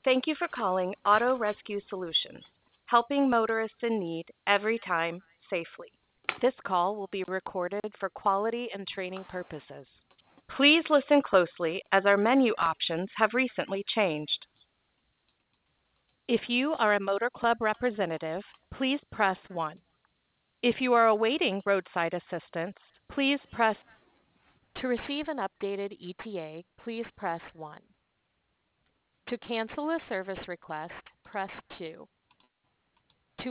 Thank you for calling Auto Rescue Solutions, helping motorists in need every time safely. This call will be recorded for quality and training purposes. Please listen closely as our menu options have recently changed. If you are a Motor Club representative, please press 1. If you are awaiting roadside assistance, please press. To receive an updated ETA, please press 1. To cancel a service request, press 2. To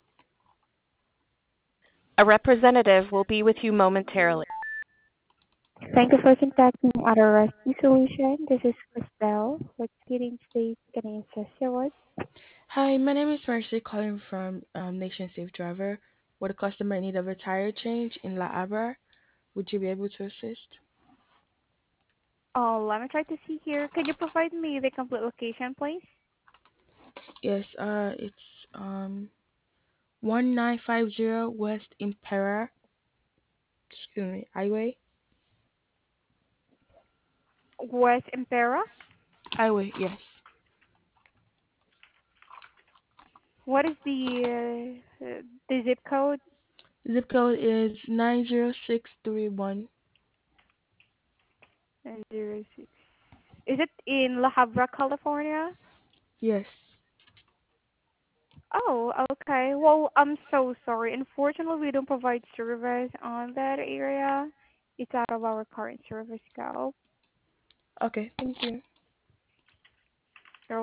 A representative will be with you momentarily. Thank you for contacting Auto Rescue Solution. This is Christelle. What's getting state can I assist you with? Hi, my name is Mercy calling from Nation Safe Driver. Would a customer need of a tire change in La Abra? Would you be able to assist? Oh, let me try to see here. Could you provide me the complete location, please? Yes, it's 1950 West Impera, Highway. West Impera. Highway, yes. What is the zip code? Zip code is 90631. 906. Is it in La Habra, California? Yes. Oh, okay. Well, I'm so sorry. Unfortunately, we don't provide service on that area. It's out of our current service scope. Okay, thank you.